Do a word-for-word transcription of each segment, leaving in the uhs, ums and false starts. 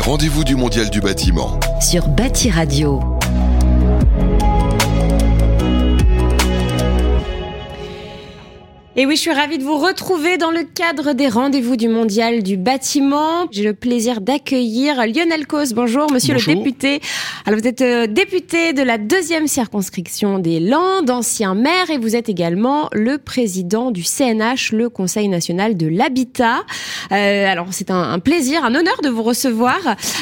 rendez-vous du Mondial du bâtiment. Sur Bâti Radio. Et oui, je suis ravie de vous retrouver dans le cadre des rendez-vous du Mondial du bâtiment. J'ai le plaisir d'accueillir Lionel Causse. Bonjour, monsieur Bonjour. le député. Alors, vous êtes euh, député de la deuxième circonscription des Landes, ancien maire, et vous êtes également le président du C N H, le Conseil national de l'habitat. Euh, alors, c'est un, un plaisir, un honneur de vous recevoir.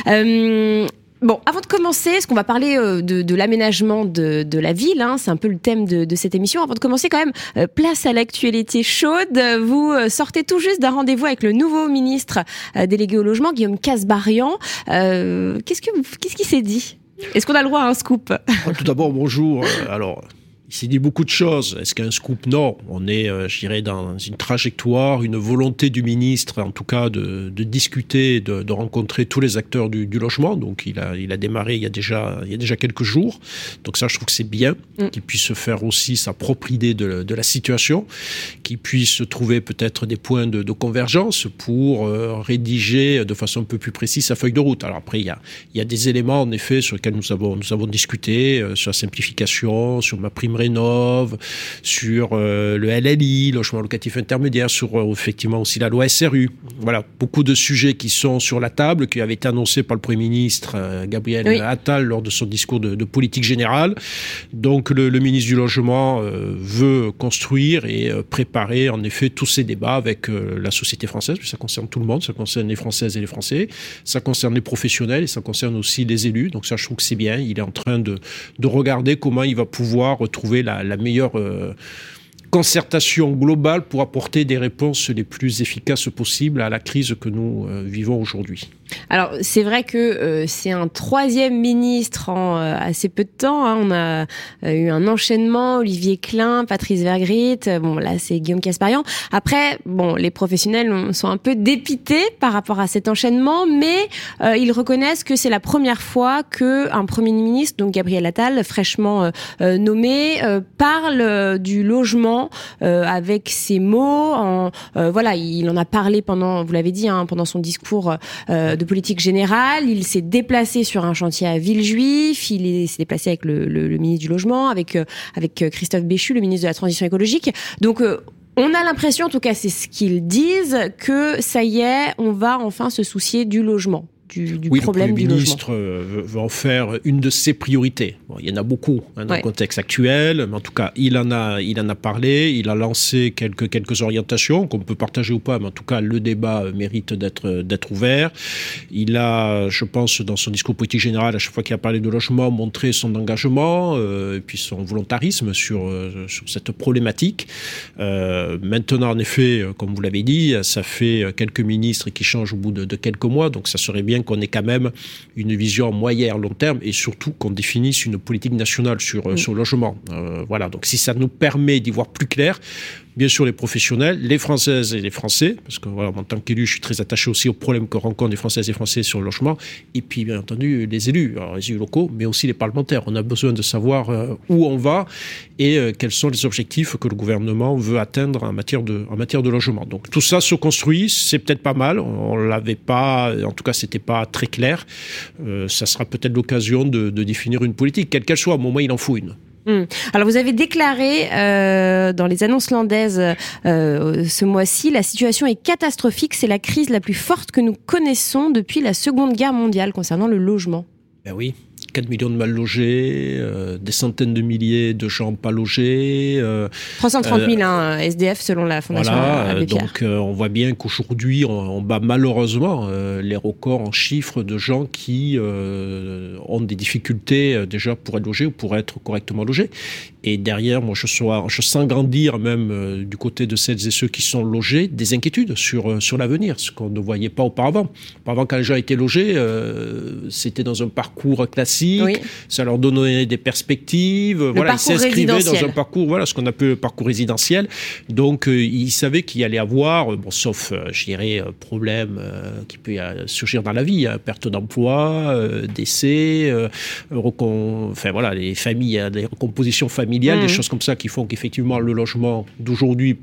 Euh, Bon, avant de commencer, est-ce qu'on va parler euh, de, de l'aménagement de, de la ville, hein, c'est un peu le thème de, de cette émission. Avant de commencer, quand même, euh, place à l'actualité chaude. Vous euh, sortez tout juste d'un rendez-vous avec le nouveau ministre euh, délégué au logement, Guillaume Kasbarian. Euh, qu'est-ce que vous, qu'est-ce qui s'est dit ? Est-ce qu'on a le droit à un scoop ? Tout d'abord, bonjour. Alors, il s'est dit beaucoup de choses. Est-ce qu'il y a un scoop ? Non. On est, euh, je dirais, dans une trajectoire, une volonté du ministre, en tout cas, de, de discuter, de, de rencontrer tous les acteurs du, du logement. Donc, il a, il a démarré il y a déjà, il y a déjà quelques jours. Donc ça, je trouve que c'est bien mm. qu'il puisse se faire aussi sa propre idée de, de la situation, qu'il puisse trouver peut-être des points de, de convergence pour euh, rédiger de façon un peu plus précise sa feuille de route. Alors après, il y a, il y a des éléments, en effet, sur lesquels nous avons, nous avons discuté, euh, sur la simplification, sur ma prime rénove, sur euh, le L L I, logement locatif intermédiaire, sur euh, effectivement aussi la loi S R U. Voilà, beaucoup de sujets qui sont sur la table, qui avaient été annoncés par le Premier ministre euh, Gabriel oui. Attal lors de son discours de, de politique générale. Donc le, le ministre du Logement euh, veut construire et euh, préparer en effet tous ces débats avec euh, la société française, puis ça concerne tout le monde, ça concerne les Françaises et les Français, ça concerne les professionnels et ça concerne aussi les élus. Donc ça, je trouve que c'est bien. Il est en train de, de regarder comment il va pouvoir retrouver La, la meilleure euh, concertation globale pour apporter des réponses les plus efficaces possibles à la crise que nous euh, vivons aujourd'hui. Alors, c'est vrai que euh, c'est un troisième ministre en euh, assez peu de temps. Hein. On a euh, eu un enchaînement, Olivier Klein, Patrice Vergrit. Bon, là, c'est Guillaume Kasbarian. Après, bon, les professionnels sont un peu dépités par rapport à cet enchaînement, mais euh, ils reconnaissent que c'est la première fois qu'un Premier ministre, donc Gabriel Attal, fraîchement euh, nommé, euh, parle euh, du logement euh, avec ces mots. En, euh, voilà, il en a parlé pendant, vous l'avez dit, hein, pendant son discours euh, de politique générale. Il s'est déplacé sur un chantier à Villejuif. Il est, s'est déplacé avec le, le, le ministre du Logement, avec, euh, avec Christophe Béchu, le ministre de la Transition écologique. Donc, euh, on a l'impression, en tout cas c'est ce qu'ils disent, que ça y est, on va enfin se soucier du logement. Du, du oui, problème le du Premier logement. ministre veut, veut en faire une de ses priorités. Bon, il y en a beaucoup hein, dans ouais. le contexte actuel, mais en tout cas, il en a, il en a parlé, il a lancé quelques, quelques orientations qu'on peut partager ou pas, mais en tout cas, le débat mérite d'être, d'être ouvert. Il a, je pense, dans son discours politique général, à chaque fois qu'il a parlé de logement, montré son engagement euh, et puis son volontarisme sur, euh, sur cette problématique. Euh, maintenant, en effet, comme vous l'avez dit, ça fait quelques ministres qui changent au bout de, de quelques mois, donc ça serait bien qu'on ait quand même une vision moyen à long terme et surtout qu'on définisse une politique nationale sur, mmh. sur le logement. Euh, voilà, donc si ça nous permet d'y voir plus clair, bien sûr les professionnels, les Françaises et les Français, parce que voilà, en tant qu'élu, je suis très attaché aussi aux problèmes que rencontrent les Françaises et les Français sur le logement, et puis bien entendu les élus, alors les élus locaux, mais aussi les parlementaires. On a besoin de savoir euh, où on va et euh, quels sont les objectifs que le gouvernement veut atteindre en matière de, en matière de logement. Donc tout ça se construit, c'est peut-être pas mal, on l'avait pas, en tout cas c'était pas très clair. Euh, ça sera peut-être l'occasion de, de définir une politique, quelle qu'elle soit, au moment où il en faut une. Mmh. Alors vous avez déclaré euh, dans les annonces landaises euh, ce mois-ci, la situation est catastrophique, c'est la crise la plus forte que nous connaissons depuis la Seconde Guerre mondiale concernant le logement. Ben oui. quatre millions de mal logés, euh, des centaines de milliers de gens pas logés. Euh, trois cent trente mille euh, hein, S D F selon la Fondation voilà, Abbé Pierre. Donc euh, on voit bien qu'aujourd'hui on, on bat malheureusement euh, les records en chiffres de gens qui euh, ont des difficultés euh, déjà pour être logés ou pour être correctement logés. Et derrière, moi je, sois, je sens grandir même euh, du côté de celles et ceux qui sont logés des inquiétudes sur, euh, sur l'avenir, ce qu'on ne voyait pas auparavant. Auparavant, quand les gens étaient logés, euh, c'était dans un parcours classique. Oui. Ça leur donnait des perspectives. Le voilà, parcours ils s'inscrivaient résidentiel. dans un parcours, voilà, ce qu'on appelle le parcours résidentiel. Donc, euh, ils savaient qu'il y allait avoir, bon, sauf, euh, je dirais, euh, problème euh, qui peut euh, surgir dans la vie, hein, perte d'emploi, euh, décès, euh, recon... enfin voilà, les familles, hein, des recompositions familiales, mmh. des choses comme ça qui font qu'effectivement le logement d'aujourd'hui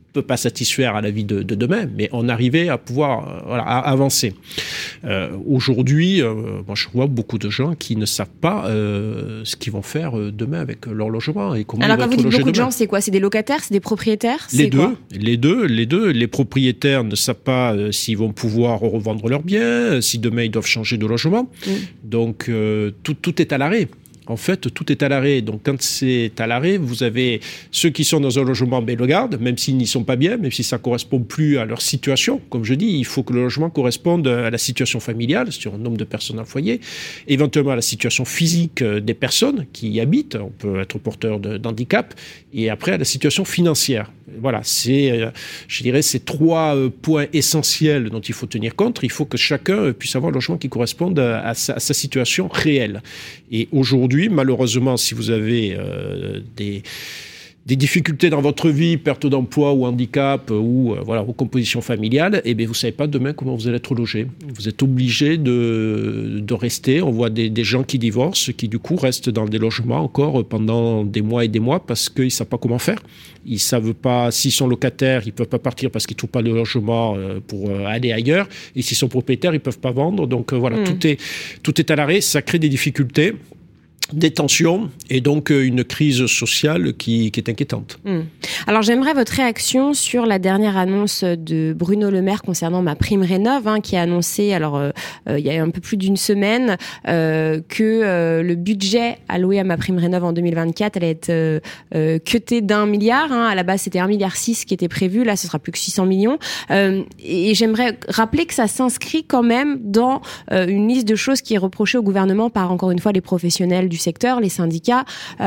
peut pas satisfaire à la vie de, de demain, mais on arrivait à pouvoir euh, voilà, à avancer. Euh, aujourd'hui, euh, moi je vois beaucoup de gens qui ne savent pas euh, ce qu'ils vont faire demain avec leur logement et comment Alors ils vont quand être vous dites beaucoup logés de demain. gens, c'est quoi? C'est des locataires, c'est des propriétaires? Les c'est deux, quoi les deux, les deux. Les propriétaires ne savent pas euh, s'ils vont pouvoir revendre leurs biens, euh, si demain ils doivent changer de logement. Mmh. Donc euh, tout, tout est à l'arrêt. En fait, tout est à l'arrêt. Donc, quand c'est à l'arrêt, vous avez ceux qui sont dans un logement, ben, le gardent, même s'ils n'y sont pas bien, même si ça ne correspond plus à leur situation. Comme je dis, il faut que le logement corresponde à la situation familiale, sur un nombre de personnes dans le foyer, éventuellement à la situation physique des personnes qui y habitent. On peut être porteur de, d'handicap. Et après, à la situation financière. Voilà, c'est, je dirais, ces trois points essentiels dont il faut tenir compte. Il faut que chacun puisse avoir un logement qui corresponde à sa, à sa situation réelle. Et aujourd'hui, malheureusement, si vous avez euh, des, des difficultés dans votre vie, perte d'emploi ou handicap ou euh, voilà, recomposition familiale, eh bien, vous ne savez pas demain comment vous allez être logé. Vous êtes obligé de, de rester. On voit des, des gens qui divorcent, qui du coup restent dans des logements encore pendant des mois et des mois parce qu'ils ne savent pas comment faire. Ils ne savent pas, s'ils sont locataires, ils ne peuvent pas partir parce qu'ils ne trouvent pas de logement pour aller ailleurs. Et s'ils sont propriétaires, ils ne peuvent pas vendre. Donc voilà, mmh. tout est, tout est à l'arrêt. Ça crée des difficultés, des tensions et donc une crise sociale qui, qui est inquiétante. Mmh. Alors j'aimerais votre réaction sur la dernière annonce de Bruno Le Maire concernant MaPrimeRénov', hein, qui a annoncé, alors euh, euh, il y a un peu plus d'une semaine, euh, que euh, le budget alloué à MaPrimeRénov' en deux mille vingt-quatre allait être euh, euh, cuté d'un milliard. Hein. À la base c'était un virgule six milliard qui était prévu, là ce sera plus que six cents millions. Euh, et j'aimerais rappeler que ça s'inscrit quand même dans euh, une liste de choses qui est reprochée au gouvernement par encore une fois les professionnels du secteur, les syndicats,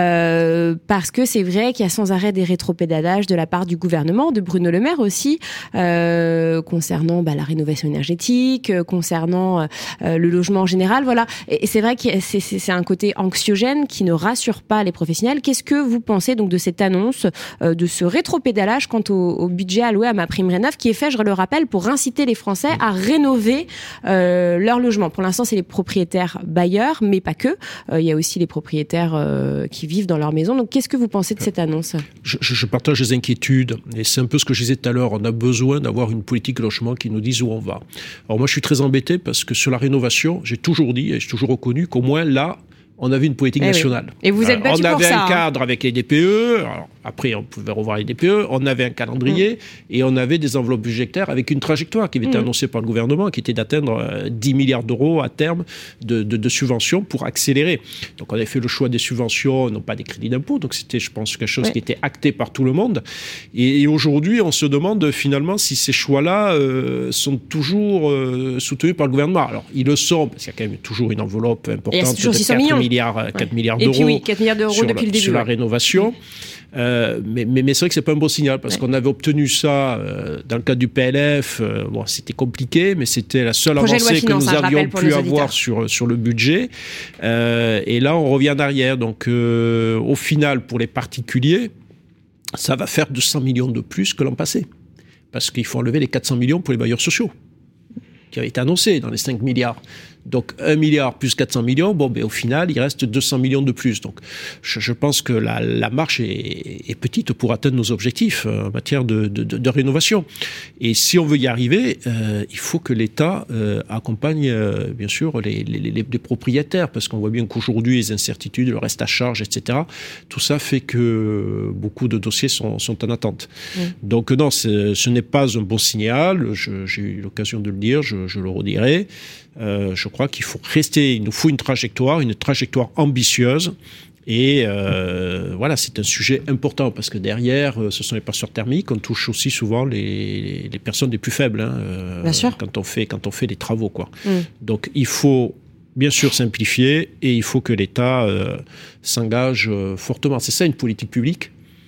euh, parce que c'est vrai qu'il y a sans arrêt des rétropédalages de la part du gouvernement, de Bruno Le Maire aussi, euh, concernant bah, la rénovation énergétique, euh, concernant euh, le logement en général, voilà. Et, et c'est vrai que c'est, c'est, c'est un côté anxiogène qui ne rassure pas les professionnels. Qu'est-ce que vous pensez donc de cette annonce, euh, de ce rétropédalage quant au, au budget alloué à MaPrimeRénov', qui est fait, je le rappelle, pour inciter les Français à rénover euh, leur logement. Pour l'instant, c'est les propriétaires bailleurs, mais pas que. Euh, il y a aussi les propriétaires euh, qui vivent dans leur maison. Donc, qu'est-ce que vous pensez de cette annonce ? je, je partage les inquiétudes. Et c'est un peu ce que je disais tout à l'heure. On a besoin d'avoir une politique de logement qui nous dise où on va. Alors moi, je suis très embêté parce que sur la rénovation, j'ai toujours dit et j'ai toujours reconnu qu'au moins là, on avait une politique eh nationale. Oui. Et vous êtes battu pour ça. On avait un cadre hein. avec les D P E. Alors, après, on pouvait revoir les D P E. On avait un calendrier mmh. et on avait des enveloppes budgétaires avec une trajectoire qui avait été mmh. annoncée par le gouvernement, qui était d'atteindre dix milliards d'euros à terme de, de, de subventions pour accélérer. Donc, on avait fait le choix des subventions, non pas des crédits d'impôt. Donc, c'était, je pense, quelque chose ouais. qui était acté par tout le monde. Et, et aujourd'hui, on se demande finalement si ces choix-là euh, sont toujours euh, soutenus par le gouvernement. Alors, ils le sont, parce qu'il y a quand même toujours une enveloppe importante de quatre milliards, quatre ouais. milliards d'euros, et puis oui, quatre milliards d'euros sur, depuis la, le début, sur ouais. la rénovation. Mmh. Euh, mais, mais, mais c'est vrai que c'est pas un bon signal parce ouais. qu'on avait obtenu ça euh, dans le cadre du P L F. Euh, bon, c'était compliqué, mais c'était la seule Projet avancée finance, que nous avions pu avoir sur, sur le budget. Euh, et là, on revient en arrière. Donc, euh, au final, pour les particuliers, ça va faire deux cents millions de plus que l'an passé. Parce qu'il faut enlever les quatre cents millions pour les bailleurs sociaux, qui avaient été annoncés dans les cinq milliards. Donc, un milliard plus quatre cents millions, bon, ben, au final, il reste deux cents millions de plus. Donc, je, je pense que la, la marche est, est petite pour atteindre nos objectifs en matière de, de, de, de rénovation. Et si on veut y arriver, euh, il faut que l'État euh, accompagne, euh, bien sûr, les, les, les, les propriétaires, parce qu'on voit bien qu'aujourd'hui, les incertitudes, le reste à charge, et cetera, tout ça fait que beaucoup de dossiers sont, sont en attente. Mmh. Donc, non, ce n'est pas un bon signal. Je, j'ai eu l'occasion de le dire, je, je le redirai. Euh, je crois qu'il faut rester, il nous faut une trajectoire, une trajectoire ambitieuse. Et euh, voilà, c'est un sujet important parce que derrière, ce sont les passeurs thermiques. On touche aussi souvent les, les personnes les plus faibles hein, euh, bien sûr. quand on fait quand on fait les travaux, quoi. Mm. Donc il faut bien sûr simplifier et il faut que l'État euh, s'engage euh, fortement. C'est ça une politique publique.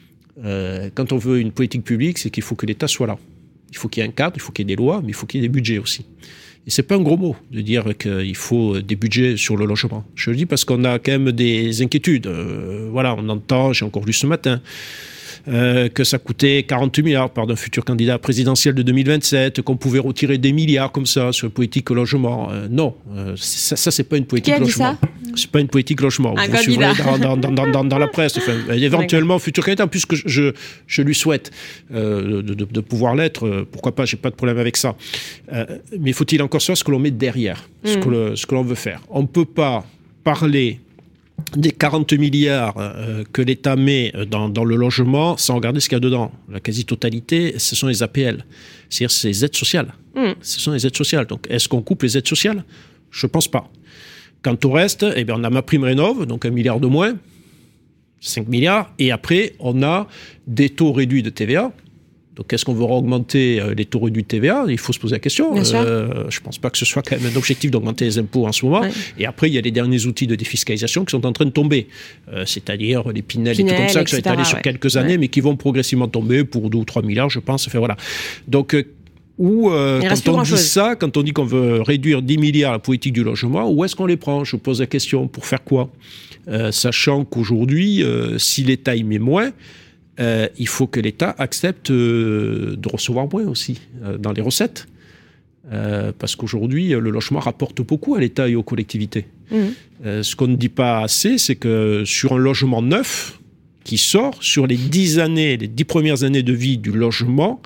Euh, quand on veut une politique publique, c'est qu'il faut que l'État soit là. Il faut qu'il y ait un cadre, il faut qu'il y ait des lois, mais il faut qu'il y ait des budgets aussi. Et c'est pas un gros mot de dire qu'il faut des budgets sur le logement. Je le dis parce qu'on a quand même des inquiétudes. Euh, voilà, on entend, j'ai encore lu ce matin, euh, que ça coûtait quarante milliards par d'un futur candidat présidentiel de deux mille vingt-sept, qu'on pouvait retirer des milliards comme ça sur la politique logement. Euh, non, euh, ça, ça c'est pas une politique logement. C'est pas une politique logement. Un Vous suivrez dans, dans, dans, dans, dans la presse. Enfin, éventuellement, futur candidat, puisque je, je lui souhaite euh, de, de, de pouvoir l'être. Euh, pourquoi pas, j'ai pas de problème avec ça. Euh, mais faut-il encore savoir ce que l'on met derrière, mmh. ce que le, ce que l'on veut faire. On ne peut pas parler des quarante milliards euh, que l'État met dans, dans le logement sans regarder ce qu'il y a dedans. La quasi-totalité, ce sont les A P L. C'est-à-dire, c'est les aides sociales. Mmh. Ce sont les aides sociales. Donc, est-ce qu'on coupe les aides sociales ? Je ne pense pas. Quant au reste, eh bien, on a ma prime rénov', donc un milliard de moins, cinq milliards, et après, on a des taux réduits de T V A. Donc, est-ce qu'on veut augmenter les taux réduits de T V A ? Il faut se poser la question. Euh, je ne pense pas que ce soit quand même un objectif d'augmenter les impôts en ce moment. Ouais. Et après, il y a les derniers outils de défiscalisation qui sont en train de tomber. Euh, c'est-à-dire les Pinel, Pinel et tout comme ça, qui sont étalés ouais. sur quelques années, ouais. mais qui vont progressivement tomber pour deux ou trois milliards, je pense. Enfin, voilà. Donc, euh, ou euh, quand on dit chose. ça, quand on dit qu'on veut réduire dix milliards la politique du logement, où est-ce qu'on les prend ? Je pose la question. Pour faire quoi ? euh, Sachant qu'aujourd'hui, euh, si l'État y met moins, Euh, il faut que l'État accepte euh, de recevoir moins aussi euh, dans les recettes. Euh, parce qu'aujourd'hui, le logement rapporte beaucoup à l'État et aux collectivités. Mmh. Euh, ce qu'on ne dit pas assez, c'est que sur un logement neuf qui sort, sur les dix années, les dix premières années de vie du logement,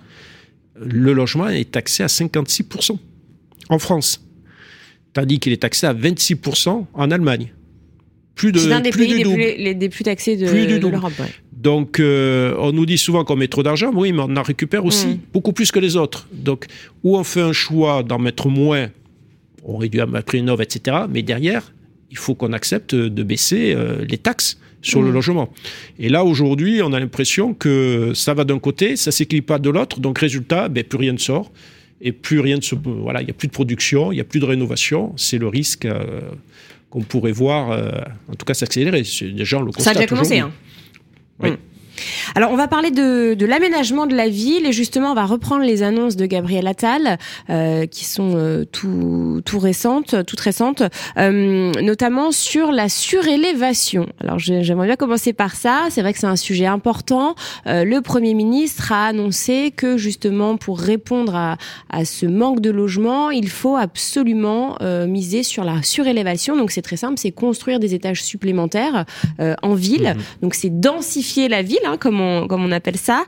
le logement est taxé à cinquante-six pour cent en France. Tandis qu'il est taxé à vingt-six pour cent en Allemagne. Plus de, c'est un des plus pays du les, double. plus, les, des plus taxés de, plus de l'Europe. Ouais. Donc, euh, on nous dit souvent qu'on met trop d'argent. Oui, mais on en récupère aussi mmh. beaucoup plus que les autres. Donc, ou on fait un choix d'en mettre moins, on réduit à ma prix rénov', et cetera. Mais derrière, il faut qu'on accepte de baisser euh, les taxes sur mmh. le logement. Et là, aujourd'hui, on a l'impression que ça va d'un côté, ça ne s'équilibre pas de l'autre. Donc, résultat, ben, plus rien ne sort. Et plus rien ne se... Voilà, il n'y a plus de production, il n'y a plus de rénovation. C'est le risque... Euh, qu'on pourrait voir, euh, en tout cas, s'accélérer. Les gens le constatent. Ça a déjà commencé, hein. Oui. Mmh. Alors, on va parler de, de l'aménagement de la ville et justement, on va reprendre les annonces de Gabriel Attal euh, qui sont euh, tout, tout récentes, toutes récentes, euh, notamment sur la surélévation. Alors, j'aimerais bien commencer par ça. C'est vrai que c'est un sujet important. Euh, le Premier ministre a annoncé que justement, pour répondre à, à ce manque de logement, il faut absolument euh, miser sur la surélévation. Donc, c'est très simple, c'est construire des étages supplémentaires euh, en ville. Mmh. Donc, c'est densifier la ville. Hein, comme, on, comme on appelle ça.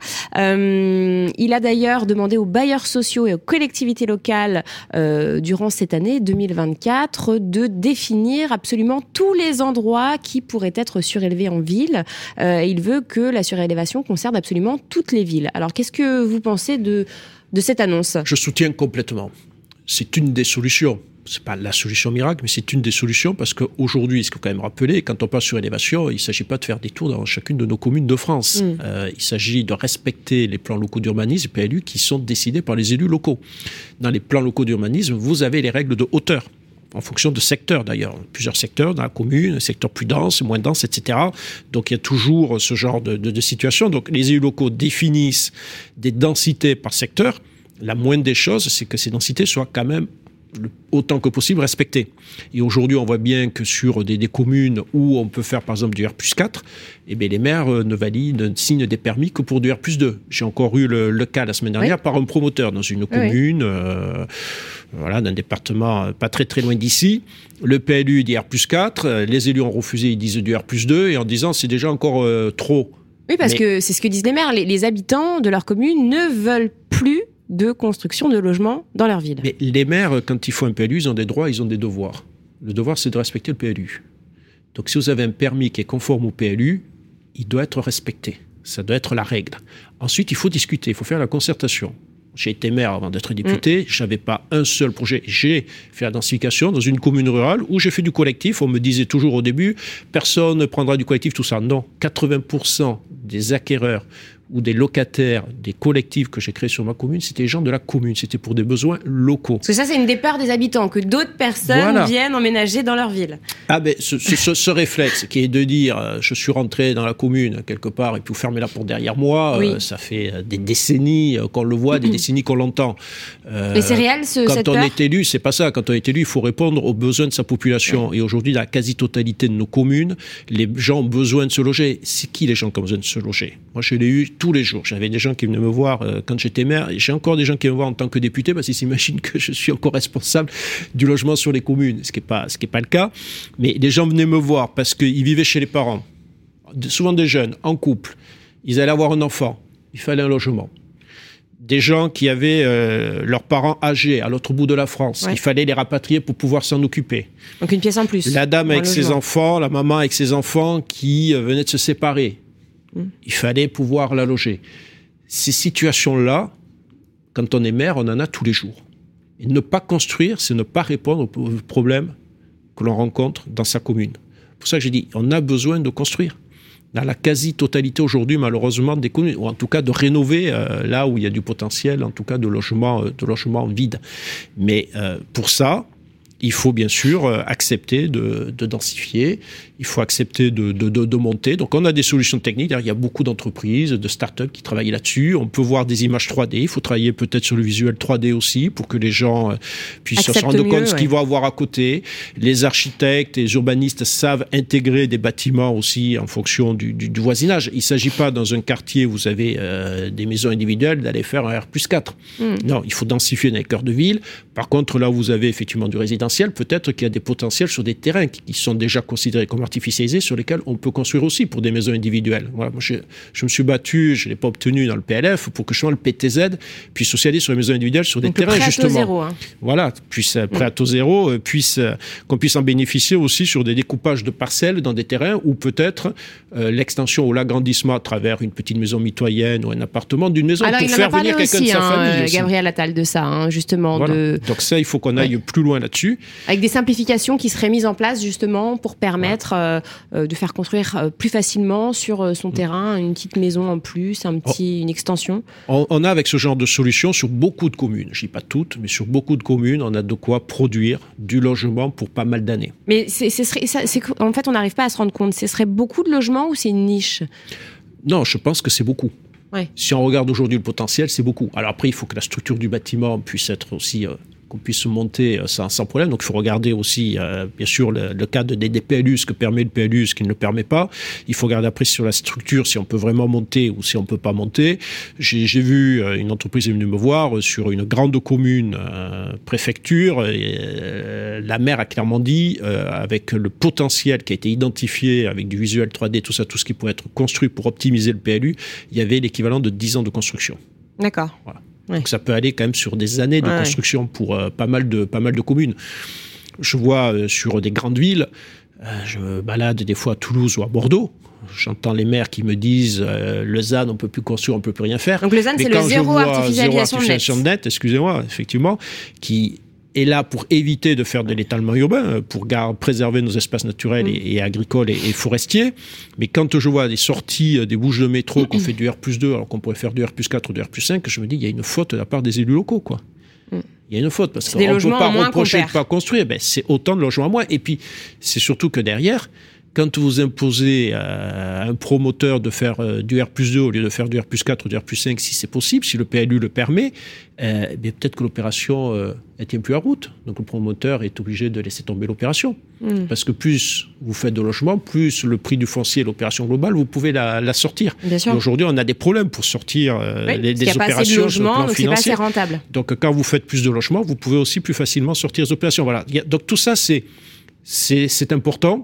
Euh, il a d'ailleurs demandé aux bailleurs sociaux et aux collectivités locales euh, durant cette année deux mille vingt-quatre de définir absolument tous les endroits qui pourraient être surélevés en ville. Euh, il veut que la surélévation concerne absolument toutes les villes. Alors, qu'est-ce que vous pensez de, de cette annonce ? Je soutiens complètement. C'est une des solutions. C'est pas la solution miracle, mais c'est une des solutions parce qu'aujourd'hui, ce qu'il faut quand même rappeler, quand on parle sur élévation, il ne s'agit pas de faire des tours dans chacune de nos communes de France. Mmh. Euh, il s'agit de respecter les plans locaux d'urbanisme, P L U, qui sont décidés par les élus locaux. Dans les plans locaux d'urbanisme, vous avez les règles de hauteur, en fonction de secteurs d'ailleurs. Plusieurs secteurs dans la commune, secteurs plus denses, moins denses, et cetera. Donc il y a toujours ce genre de, de, de situation. Donc les élus locaux définissent des densités par secteur. La moindre des choses, c'est que ces densités soient quand même autant que possible respecté. Et aujourd'hui, on voit bien que sur des, des communes où on peut faire par exemple du R plus quatre, eh bien, les maires ne valident, ne signent des permis que pour du R plus deux. J'ai encore eu le, le cas la semaine dernière oui. par un promoteur dans une commune, oui. euh, voilà, d'un département pas très très loin d'ici. Le P L U dit R plus quatre, les élus ont refusé, ils disent du R plus deux, et en disant c'est déjà encore euh, trop. Oui, parce Mais... que c'est ce que disent les maires, les, les habitants de leur commune ne veulent plus de construction de logements dans leur ville. Mais les maires, quand ils font un P L U, ils ont des droits, ils ont des devoirs. Le devoir, c'est de respecter le P L U. Donc, si vous avez un permis qui est conforme au P L U, il doit être respecté. Ça doit être la règle. Ensuite, il faut discuter, il faut faire la concertation. J'ai été maire avant d'être député, mmh. je n'avais pas un seul projet. J'ai fait la densification dans une commune rurale où j'ai fait du collectif. On me disait toujours au début, personne ne prendra du collectif, tout ça. Non, quatre-vingts pour cent des acquéreurs ou des locataires des collectifs que j'ai créés sur ma commune, c'était les gens de la commune, c'était pour des besoins locaux. Parce que ça, c'est une des peurs des habitants, que d'autres personnes voilà. viennent emménager dans leur ville. Ah ben, ce, ce, ce, ce réflexe qui est de dire, euh, je suis rentré dans la commune quelque part et puis vous fermez la porte derrière moi, oui. euh, ça fait des décennies euh, qu'on le voit, des mmh. décennies qu'on l'entend. Euh, Mais c'est réel, ce, quand cette on peur est élu, c'est pas ça. Quand on est élu, il faut répondre aux besoins de sa population. Oui. Et aujourd'hui, dans la quasi-totalité de nos communes, les gens ont besoin de se loger. C'est qui les gens qui ont besoin de se loger. Moi, je l'ai eu tous les jours. J'avais des gens qui venaient me voir euh, quand j'étais maire. Et j'ai encore des gens qui viennent me voir en tant que député parce qu'ils s'imaginent que je suis encore responsable du logement sur les communes, ce qui n'est pas, ce qui est pas le cas. Mais des gens venaient me voir parce qu'ils vivaient chez les parents, souvent des jeunes, en couple. Ils allaient avoir un enfant. Il fallait un logement. Des gens qui avaient euh, leurs parents âgés à l'autre bout de la France. Ouais. Il fallait les rapatrier pour pouvoir s'en occuper. Donc une pièce en plus. La dame avec ses enfants, la maman avec ses enfants qui euh, venaient de se séparer. Mmh. Il fallait pouvoir la loger. Ces situations-là, quand on est maire, on en a tous les jours. Et ne pas construire, c'est ne pas répondre aux problèmes que l'on rencontre dans sa commune. C'est pour ça que j'ai dit, on a besoin de construire. Dans la quasi-totalité aujourd'hui, malheureusement, des communes, ou en tout cas de rénover euh, là où il y a du potentiel, en tout cas de logements de logement vides. Mais euh, pour ça, il faut bien sûr euh, accepter de, de densifier, il faut accepter de, de, de, de monter. Donc on a des solutions techniques, il y a beaucoup d'entreprises, de start-up qui travaillent là-dessus. On peut voir des images trois D, il faut travailler peut-être sur le visuel trois D aussi pour que les gens euh, puissent Accepte se rendre mieux, compte de ce ouais. qu'ils vont avoir à côté. Les architectes et les urbanistes savent intégrer des bâtiments aussi en fonction du, du, du voisinage. Il ne s'agit pas dans un quartier où vous avez euh, des maisons individuelles d'aller faire un R plus quatre. Mm. Non, il faut densifier dans les cœurs de ville. Par contre, là où vous avez effectivement du résidentiel, peut-être qu'il y a des potentiels sur des terrains qui sont déjà considérés comme artificialisés, sur lesquels on peut construire aussi pour des maisons individuelles. Voilà, moi je, je me suis battu, je ne l'ai pas obtenu dans le P L F, pour que justement le P T Z puisse socialiser sur les maisons individuelles sur des Donc terrains prêt justement. À taux zéro, hein. Voilà, puisse, mmh. prêt à taux zéro, puisse, qu'on puisse en bénéficier aussi sur des découpages de parcelles dans des terrains où peut-être euh, l'extension ou l'agrandissement à travers une petite maison mitoyenne ou un appartement d'une maison Alors, pour faire venir quelqu'un aussi, de sa hein, famille. Aussi. Gabriel Attal de ça, hein, justement. Voilà. De... Donc ça, il faut qu'on aille ouais. plus loin là-dessus. Avec des simplifications qui seraient mises en place justement pour permettre ouais. euh, de faire construire euh, plus facilement sur euh, son mmh. terrain une petite maison en plus, un petit, oh. une extension. On, on a avec ce genre de solution sur beaucoup de communes, je ne dis pas toutes, mais sur beaucoup de communes, on a de quoi produire du logement pour pas mal d'années. Mais c'est, ce serait, ça, c'est, en fait, on n'arrive pas à se rendre compte. Ce serait beaucoup de logements ou c'est une niche ? Non, je pense que c'est beaucoup. Ouais. Si on regarde aujourd'hui le potentiel, c'est beaucoup. Alors après, il faut que la structure du bâtiment puisse être aussi... Euh, qu'on puisse monter sans, sans problème. Donc, il faut regarder aussi, euh, bien sûr, le, le cadre des, des P L U, ce que permet le P L U, ce qui ne le permet pas. Il faut regarder après sur la structure, si on peut vraiment monter ou si on ne peut pas monter. J'ai, j'ai vu euh, une entreprise est venue me voir euh, sur une grande commune, euh, préfecture. Et, euh, la maire a clairement dit, euh, avec le potentiel qui a été identifié, avec du visuel trois D, tout ça, tout ce qui pourrait être construit pour optimiser le P L U, il y avait l'équivalent de dix ans de construction. D'accord. Voilà. Ouais. Donc ça peut aller quand même sur des années de ouais. construction pour euh, pas mal de pas mal de communes. Je vois euh, sur des grandes villes, euh, je me balade des fois à Toulouse ou à Bordeaux. J'entends les maires qui me disent euh, Lausanne, on peut plus construire, on peut plus rien faire. Donc Lausanne, c'est le zéro artificialisation, zéro artificialisation net. net. Excusez-moi, effectivement, qui est là pour éviter de faire de l'étalement urbain, pour garder, préserver nos espaces naturels mmh. et, et agricoles et, et forestiers. Mais quand je vois des sorties des bouches de métro, mmh. qu'on fait du R plus deux, alors qu'on pourrait faire du R plus quatre ou du R plus cinq, je me dis qu'il y a une faute de la part des élus locaux, quoi. Mmh. Il y a une faute, parce qu'on ne peut pas reprocher de ne pas construire. Ben, c'est autant de logements à moins. Et puis, c'est surtout que derrière, quand vous imposez à un promoteur de faire du R plus deux au lieu de faire du R plus quatre ou du R plus cinq, si c'est possible, si le P L U le permet, euh, bien peut-être que l'opération euh, ne tient plus à route. Donc le promoteur est obligé de laisser tomber l'opération. Mmh. Parce que plus vous faites de logement, plus le prix du foncier et l'opération globale, vous pouvez la, la sortir. Bien sûr. Et aujourd'hui, on a des problèmes pour sortir euh, oui, les, des opérations. opérations de logement, sur le plan donc financier. C'est pas assez rentable. Donc quand vous faites plus de logements, vous pouvez aussi plus facilement sortir les opérations. Voilà. Donc tout ça, c'est, c'est, c'est important.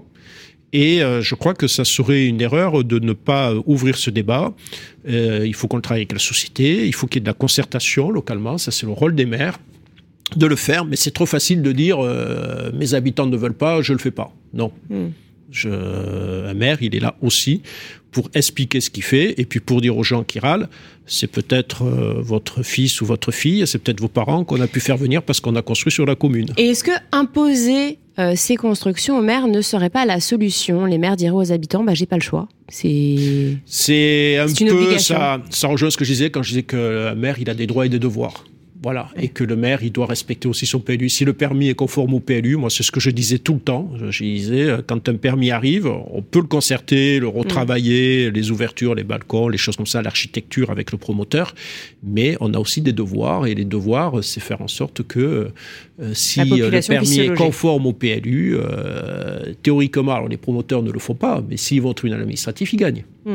Et euh, je crois que ça serait une erreur de ne pas ouvrir ce débat. Euh, il faut qu'on le travaille avec la société, il faut qu'il y ait de la concertation localement, ça c'est le rôle des maires, de le faire, mais c'est trop facile de dire euh, « mes habitants ne veulent pas, je ne le fais pas ». Non. Mm. Je, un maire, il est là aussi pour expliquer ce qu'il fait et puis pour dire aux gens qui râlent, c'est peut-être euh, votre fils ou votre fille, c'est peut-être vos parents qu'on a pu faire venir parce qu'on a construit sur la commune. Et est-ce que imposer euh, ces constructions aux maires ne serait pas la solution ? Les maires diraient aux habitants, bah, j'ai pas le choix. C'est, c'est un c'est une peu obligation. ça, ça rejoint ce que je disais quand je disais que le maire, il a des droits et des devoirs. Voilà, ouais. Et que le maire, il doit respecter aussi son P L U. Si le permis est conforme au P L U, moi, c'est ce que je disais tout le temps. Je disais, quand un permis arrive, on peut le concerter, le retravailler, mmh. les ouvertures, les balcons, les choses comme ça, l'architecture avec le promoteur. Mais on a aussi des devoirs, et les devoirs, c'est faire en sorte que euh, si le permis est conforme au P L U, euh, théoriquement, alors les promoteurs ne le font pas, mais s'ils vont au tribunal administratif, ils gagnent. Mmh.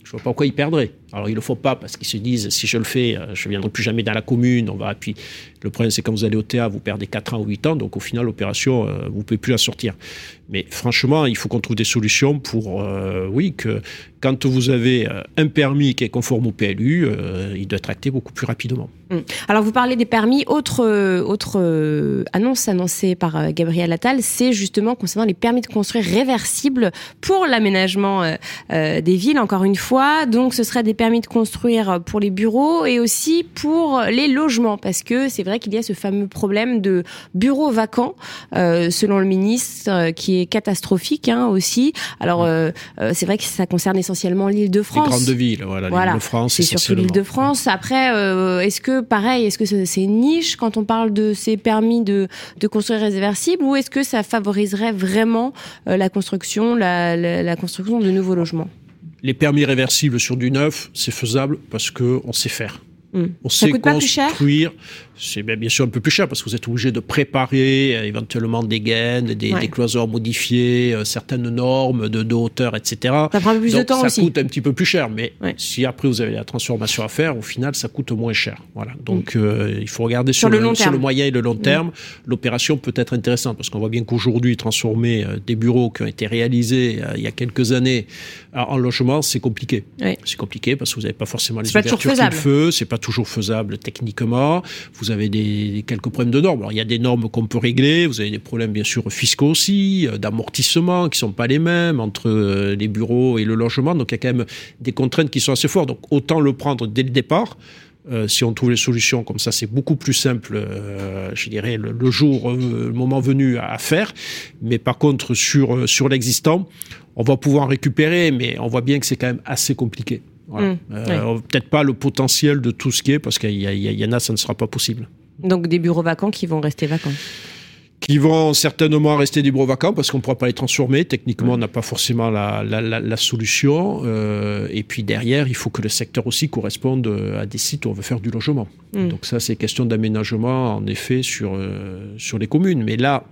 Je ne vois pas pourquoi ils perdraient. Alors, ils ne le font pas parce qu'ils se disent, si je le fais, je ne viendrai plus jamais dans la commune. On va... Puis, le problème, c'est quand vous allez au T A, vous perdez quatre ans ou huit ans. Donc, au final, l'opération, euh, vous ne pouvez plus la sortir. Mais franchement, il faut qu'on trouve des solutions pour, euh, oui, que quand vous avez un permis qui est conforme au P L U, euh, il doit être acté beaucoup plus rapidement. Alors, vous parlez des permis. Autre, euh, autre euh, annonce annoncée par euh, Gabriel Attal, c'est justement concernant les permis de construire réversibles pour l'aménagement euh, euh, des villes, encore une fois. Donc, ce serait des permis de construire pour les bureaux et aussi pour les logements, parce que c'est vrai qu'il y a ce fameux problème de bureaux vacants, euh, selon le ministre, euh, qui est catastrophique hein, aussi. Alors, euh, euh, c'est vrai que ça concerne essentiellement l'Île-de-France. Les grandes villes, voilà, voilà. l'Île-de-France. C'est surtout l'Île-de-France. Après, euh, est-ce que, pareil, est-ce que c'est une niche quand on parle de ces permis de, de construire réversibles, ou est-ce que ça favoriserait vraiment euh, la construction, la, la, la construction de nouveaux logements? Les permis réversibles sur du neuf, c'est faisable parce qu'on sait faire. Mmh. On ça sait coûte pas plus cher ? construire. C'est bien, bien sûr un peu plus cher parce que vous êtes obligé de préparer euh, éventuellement des gaines, des, ouais. des cloisons modifiées, euh, certaines normes de, de hauteur, et cetera. Ça prend un peu plus Donc, de temps ça aussi. Ça coûte un petit peu plus cher, mais ouais. si après vous avez la transformation à faire, au final, ça coûte moins cher. Voilà. Donc, mmh. euh, il faut regarder sur, sur, le, le, long sur terme. le moyen et le long terme. Mmh. L'opération peut être intéressante parce qu'on voit bien qu'aujourd'hui, transformer euh, des bureaux qui ont été réalisés euh, il y a quelques années en logement, c'est compliqué. Ouais. C'est compliqué parce que vous n'avez pas forcément les c'est ouvertures qu'il faut. C'est pas toujours faisable techniquement. Vous avez des, quelques problèmes de normes. Alors, il y a des normes qu'on peut régler. Vous avez des problèmes, bien sûr, fiscaux aussi, euh, d'amortissement qui sont pas les mêmes entre euh, les bureaux et le logement. Donc, il y a quand même des contraintes qui sont assez fortes. Donc, autant le prendre dès le départ. Euh, si on trouve les solutions comme ça, c'est beaucoup plus simple, euh, je dirais, le, le jour, euh, le moment venu à, à faire. Mais par contre, sur, euh, sur l'existant, on va pouvoir récupérer, mais on voit bien que c'est quand même assez compliqué. Voilà. Mmh, euh, ouais. Peut-être pas le potentiel de tout ce qui est, parce qu'il y, y, y en a, ça ne sera pas possible. Donc des bureaux vacants qui vont rester vacants. Qui vont certainement rester des bureaux vacants parce qu'on ne pourra pas les transformer. Techniquement, mmh. on n'a pas forcément la, la, la, la solution. Euh, et puis derrière, il faut que le secteur aussi corresponde à des sites où on veut faire du logement. Mmh. Donc ça, c'est question d'aménagement, en effet, sur, euh, sur les communes. Mais là,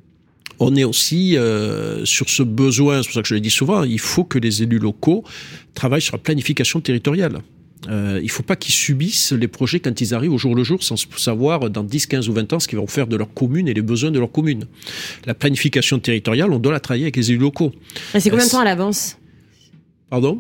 on est aussi euh, sur ce besoin, c'est pour ça que je le dis souvent, il faut que les élus locaux travaillent sur la planification territoriale. Euh, il ne faut pas qu'ils subissent les projets quand ils arrivent au jour le jour sans savoir dans dix, quinze ou vingt ans ce qu'ils vont faire de leur commune et les besoins de leur commune. La planification territoriale, on doit la travailler avec les élus locaux. Et c'est combien de temps à l'avance ? Pardon ?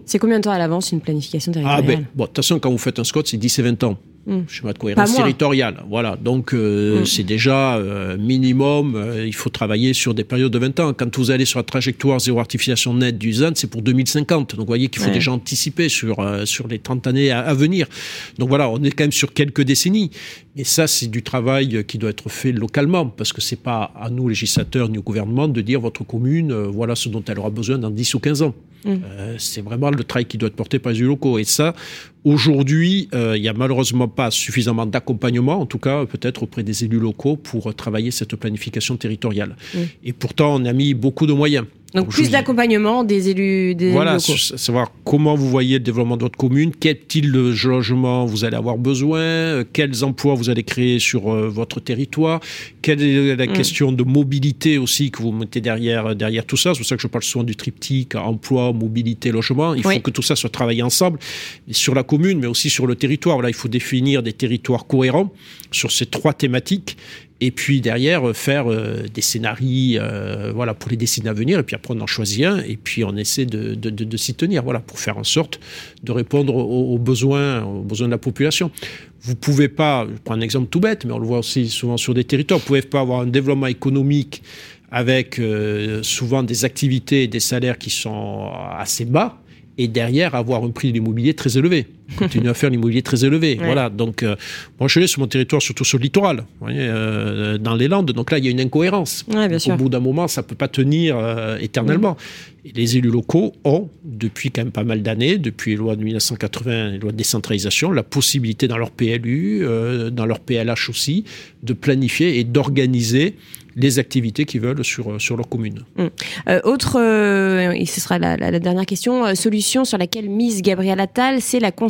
C'est combien de temps à l'avance une planification territoriale ? Ah ben, bon, de toute façon, quand vous faites un SCOT, c'est dix et vingt ans. Mmh. Schéma de cohérence territoriale. Voilà. Donc, euh, mmh. c'est déjà euh, minimum. Euh, il faut travailler sur des périodes de vingt ans. Quand vous allez sur la trajectoire zéro artificialisation nette du Z A N, c'est pour deux mille cinquante. Donc, vous voyez qu'il faut ouais. déjà anticiper sur, euh, sur les trente années à, à venir. Donc, voilà, on est quand même sur quelques décennies. Et ça, c'est du travail qui doit être fait localement parce que c'est pas à nous, législateurs, ni au gouvernement, de dire votre commune, euh, voilà ce dont elle aura besoin dans dix ou quinze ans. Mmh. Euh, c'est vraiment le travail qui doit être porté par les élus locaux. Et ça, aujourd'hui, euh, il n'y a malheureusement pas suffisamment d'accompagnement, en tout cas peut-être auprès des élus locaux, pour travailler cette planification territoriale. Mmh. Et pourtant, on a mis beaucoup de moyens. Donc, Donc plus d'accompagnement des élus, des voilà, élus locaux. Voilà, savoir comment vous voyez le développement de votre commune, quel type de logement vous allez avoir besoin, quels emplois vous allez créer sur euh, votre territoire, quelle est la mmh. question de mobilité aussi que vous mettez derrière, derrière tout ça. C'est pour ça que je parle souvent du triptyque emploi, mobilité, logement. Il oui. faut que tout ça soit travaillé ensemble, sur la commune, mais aussi sur le territoire. Voilà, il faut définir des territoires cohérents sur ces trois thématiques. Et puis derrière, faire euh, des scénarios euh, voilà, pour les décennies à venir. Et puis après, on en choisit un. Et puis on essaie de, de, de, de s'y tenir, voilà, pour faire en sorte de répondre aux, aux, besoins, aux besoins de la population. Vous ne pouvez pas, je prends un exemple tout bête, mais on le voit aussi souvent sur des territoires, vous ne pouvez pas avoir un développement économique avec euh, souvent des activités et des salaires qui sont assez bas. Et derrière, avoir un prix de l'immobilier très élevé. Continuer à faire l'immobilier très élevé. Ouais. Voilà. Donc, euh, moi, je suis allé sur mon territoire, surtout sur le littoral, vous voyez, euh, dans les Landes. Donc là, il y a une incohérence. Ouais, bien sûr. Au bout d'un moment, ça ne peut pas tenir euh, éternellement. Mmh. Et les élus locaux ont, depuis quand même pas mal d'années, depuis les lois de mille neuf cent quatre-vingts, les lois de décentralisation, la possibilité dans leur P L U, euh, dans leur P L H aussi, de planifier et d'organiser les activités qu'ils veulent sur, sur leur commune. Mmh. Euh, autre, euh, et ce sera la, la, la dernière question, euh, solution sur laquelle mise Gabriel Attal, c'est la construction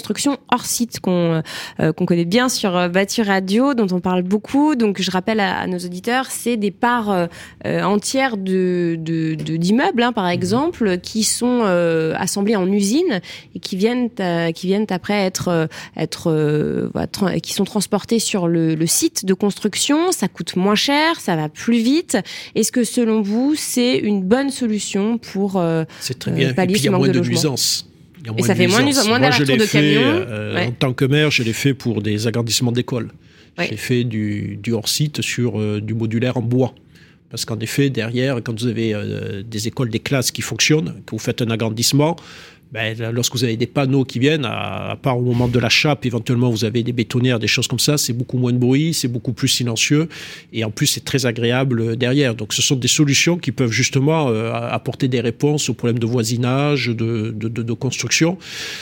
construction hors site qu'on euh, qu'on connaît bien sur euh, Bâti Radio, dont on parle beaucoup. Donc je rappelle à, à nos auditeurs, c'est des parts euh, euh, entières de, de, de d'immeubles, hein, par exemple, qui sont euh, assemblés en usine et qui viennent euh, qui viennent après être euh, être euh, voilà, tra- qui sont transportés sur le, le site de construction. Ça coûte moins cher, ça va plus vite. Est-ce que selon vous, c'est une bonne solution pour euh, c'est très bien. euh, pallier et puis, ce manque de, de logement. Nuisance. Et ça fait moins, nuisance, moins d'allers-retours de camions. Euh, ouais. En tant que maire, je l'ai fait pour des agrandissements d'écoles. Ouais. J'ai fait du, du hors-site sur euh, du modulaire en bois. Parce qu'en effet, derrière, quand vous avez euh, des écoles, des classes qui fonctionnent, que vous faites un agrandissement, ben, lorsque vous avez des panneaux qui viennent, à, à part au moment de la chape, éventuellement vous avez des bétonnières, des choses comme ça, c'est beaucoup moins de bruit, c'est beaucoup plus silencieux, et en plus c'est très agréable derrière. Donc ce sont des solutions qui peuvent justement euh, apporter des réponses aux problèmes de voisinage, de, de, de, de construction.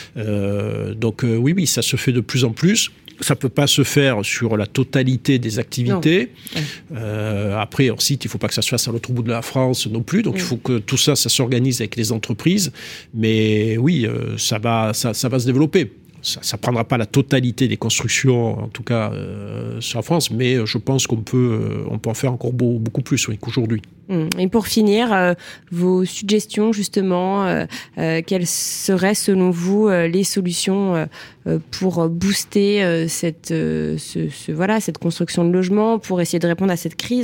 Euh, donc euh, oui, oui, ça se fait de plus en plus. Ça peut pas se faire sur la totalité des activités. Ouais. Euh, après, hors site, il faut pas que ça se fasse à l'autre bout de la France non plus. Donc, ouais. il faut que tout ça, ça s'organise avec les entreprises. Mais oui, euh, ça va, ça, ça va se développer. Ça ne prendra pas la totalité des constructions, en tout cas euh, sur la France, mais je pense qu'on peut, euh, on peut en faire encore beau, beaucoup plus oui, qu'aujourd'hui. Et pour finir, euh, vos suggestions justement, euh, euh, quelles seraient selon vous euh, les solutions euh, pour booster euh, cette, euh, ce, ce, voilà, cette construction de logements, pour essayer de répondre à cette crise ?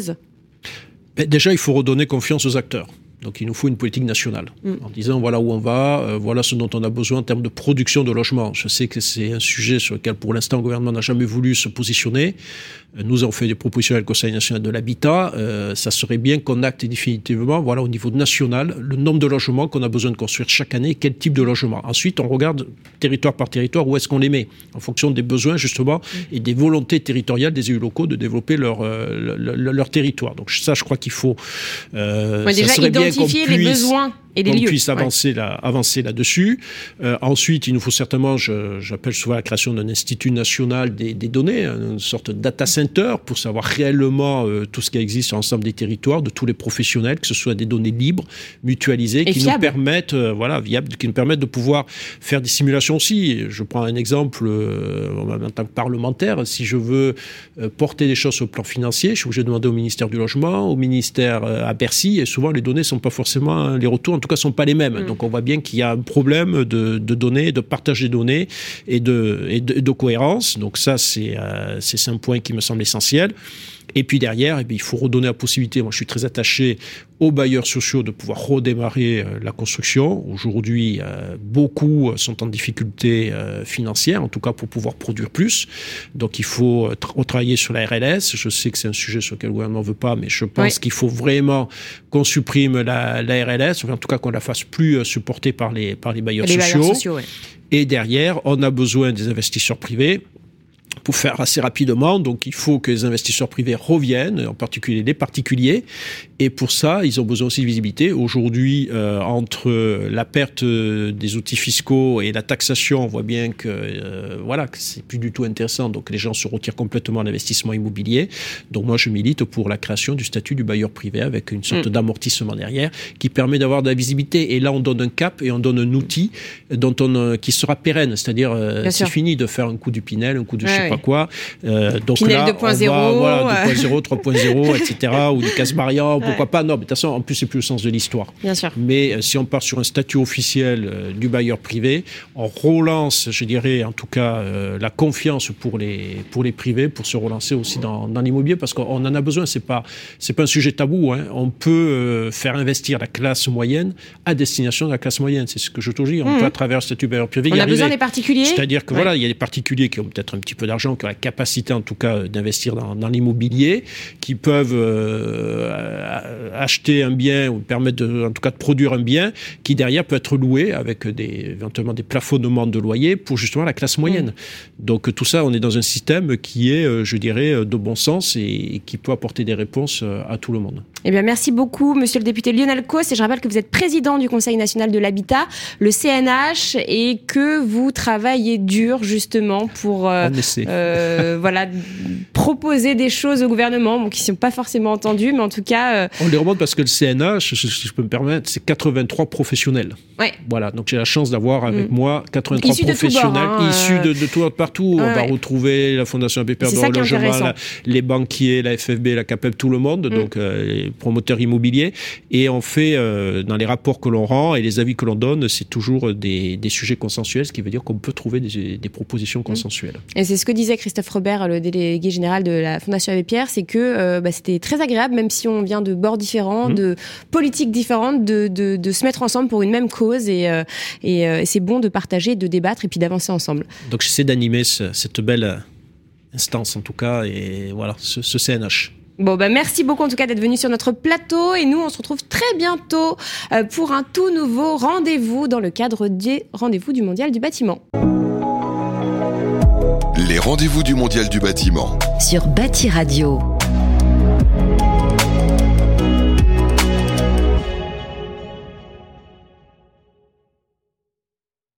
Ben déjà, il faut redonner confiance aux acteurs. Donc il nous faut une politique nationale, mmh. en disant voilà où on va, euh, voilà ce dont on a besoin en termes de production de logements. Je sais que c'est un sujet sur lequel pour l'instant le gouvernement n'a jamais voulu se positionner. Euh, nous avons fait des propositions avec le Conseil national de l'habitat. Euh, ça serait bien qu'on acte définitivement, voilà au niveau national, le nombre de logements qu'on a besoin de construire chaque année, quel type de logement. Ensuite on regarde territoire par territoire où est-ce qu'on les met, en fonction des besoins justement mmh. et des volontés territoriales des élus locaux de développer leur, euh, leur, leur territoire. Donc ça je crois qu'il faut... Euh, ouais, déjà, ça serait bien identifier les besoins et les qu'on lieux. puisse avancer, ouais. là, avancer là-dessus. Euh, ensuite, il nous faut certainement, je, j'appelle souvent la création d'un institut national des, des données, une sorte de data center pour savoir réellement euh, tout ce qui existe sur l'ensemble des territoires, de tous les professionnels, que ce soit des données libres, mutualisées, et qui fiable. nous permettent, euh, voilà, viables, qui nous permettent de pouvoir faire des simulations aussi. Je prends un exemple euh, en tant que parlementaire. Si je veux euh, porter des choses sur le plan financier, je suis obligé de demander au ministère du Logement, au ministère euh, à Bercy, et souvent les données sont pas forcément, les retours en tout cas sont pas les mêmes. Mmh. Donc on voit bien qu'il y a un problème de, de données, de partage des données et de, et de, de cohérence. Donc ça c'est, euh, c'est un point qui me semble essentiel. Et puis derrière, eh bien, il faut redonner la possibilité, moi je suis très attaché aux bailleurs sociaux de pouvoir redémarrer euh, la construction. Aujourd'hui, euh, beaucoup sont en difficulté euh, financière, en tout cas pour pouvoir produire plus. Donc il faut tra- travailler sur la R L S. Je sais que c'est un sujet sur lequel le gouvernement ne veut pas, mais je pense oui. qu'il faut vraiment qu'on supprime la, la R L S, ou en tout cas qu'on la fasse plus euh, supportée par les, par les bailleurs les sociaux. Bailleurs sociaux ouais. Et derrière, on a besoin des investisseurs privés pour faire assez rapidement. Donc, il faut que les investisseurs privés reviennent, en particulier les particuliers. Et pour ça, ils ont besoin aussi de visibilité. Aujourd'hui, euh, entre la perte des outils fiscaux et la taxation, on voit bien que, euh, voilà, que c'est plus du tout intéressant. Donc, les gens se retirent complètement de l'investissement immobilier. Donc, moi, je milite pour la création du statut du bailleur privé avec une sorte mmh. d'amortissement derrière qui permet d'avoir de la visibilité. Et là, on donne un cap et on donne un outil dont on, qui sera pérenne. C'est-à-dire, euh, c'est sûr. Fini de faire un coup du Pinel, un coup de ouais, je sais ouais. pas quoi. Euh, donc Pinel là, deux point zéro, on va, voilà, deux point zéro, trois point zéro, et cetera, ou du Casbarian, pourquoi ouais. pas. Non, mais de toute façon, en plus, c'est plus le sens de l'histoire. Bien sûr. Mais euh, si on part sur un statut officiel euh, du bailleur privé, on relance, je dirais, en tout cas, euh, la confiance pour les, pour les privés, pour se relancer aussi dans, dans l'immobilier, parce qu'on en a besoin. C'est pas, c'est pas un sujet tabou, hein. On peut euh, faire investir la classe moyenne à destination de la classe moyenne. C'est ce que je te dis. On mmh. peut, à travers le statut bailleur privé, on y a arriver. besoin des particuliers. C'est-à-dire que ouais. voilà, il y a des particuliers qui ont peut-être un petit peu d'argent, qui ont la capacité, en tout cas, d'investir dans, dans l'immobilier, qui peuvent euh, acheter un bien ou permettre, de, en tout cas, de produire un bien qui, derrière, peut être loué avec des, éventuellement des plafonnements de loyer pour, justement, la classe moyenne. Mmh. Donc, tout ça, on est dans un système qui est, je dirais, de bon sens et, et qui peut apporter des réponses à tout le monde. Eh bien, merci beaucoup, monsieur le député Lionel Causse. Et je rappelle que vous êtes président du Conseil national de l'habitat, le C N H, et que vous travaillez dur, justement, pour euh, euh, voilà, proposer des choses au gouvernement bon, qui ne sont pas forcément entendues, mais en tout cas... Euh... On les remonte parce que le C N H, si je peux me permettre, c'est quatre-vingt-trois professionnels. Ouais. Voilà, donc j'ai la chance d'avoir avec mmh. moi quatre-vingt-trois issus professionnels de bord, hein, issus de, de tout partout. Ouais, on va ouais. retrouver la Fondation Abbé Pierre de Relogement, les banquiers, la F F B, la CAPEB, tout le monde, mmh. donc euh, les promoteurs immobiliers. Et on fait, euh, dans les rapports que l'on rend et les avis que l'on donne, c'est toujours des, des sujets consensuels, ce qui veut dire qu'on peut trouver des, des propositions consensuelles. Et c'est ce que disait Christophe Robert, le délégué général de la Fondation Abbé Pierre, c'est que euh, bah, c'était très agréable, même si on vient de bords différents, mmh. de politiques différentes, de, de, de se mettre ensemble pour une même cause. Et, euh, et, euh, et c'est bon de partager, de débattre et puis d'avancer ensemble. Donc j'essaie d'animer ce, cette belle instance en tout cas, et voilà, ce, ce C N H. Bon, bah, merci beaucoup en tout cas d'être venu sur notre plateau, et nous on se retrouve très bientôt euh, pour un tout nouveau rendez-vous dans le cadre des rendez-vous du Mondial du bâtiment. Les rendez-vous du Mondial du bâtiment sur Bâti Radio.